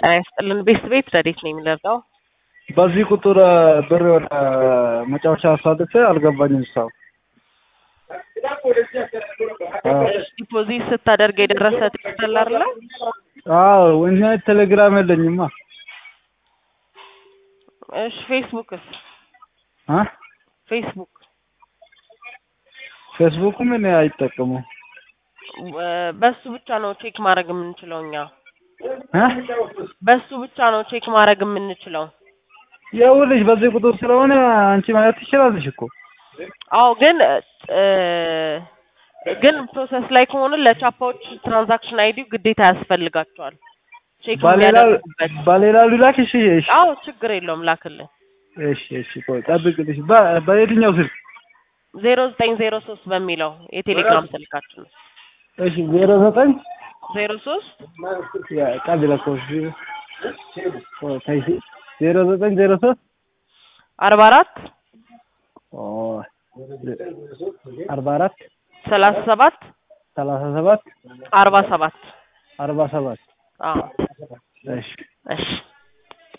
አይስጥልን ቤት ረዲት ነው የሚለርዳው በዚህ ቁጥር ብር ወደ መጫወቻ አሳልፈ አልገባኝም ሰው ዲፖዚት ስታደርግ የደረሰ ተስተላር ላይ ወንኛ ቴሌግራም የለኝማ እሺ ፌስቡክስ ፌስቡክ ምን አይጠቀሙ በሱ ብቻ ነው ቼክ ማድረግ የምንችለውኛ በሱ ብቻ ነው ቼክ ማድረግ የምንችለው ያውልሽ በዚህ ቁጥር ስለሆነ አንቺ ማለት ትችላለሽ እኮ ግን ፕሮሰስ ላይ ከሆነ ለቻፓዎች ትራንዛክሽን አይዲ ግዴታ ያስፈልጋቸዋል ቼክ ባሌላ ሉላክ እሺ ችግር የለውም ላክልኝ እሺ ቆይ ጠብቅልሽ በየትኛው ስልክ 0903 በሚለው የቴሌግራም ስልካችን ነው እሺ 0903 ያ ቀብለኮስ 0903 44 44 37 47 47 47 አዎ እሺ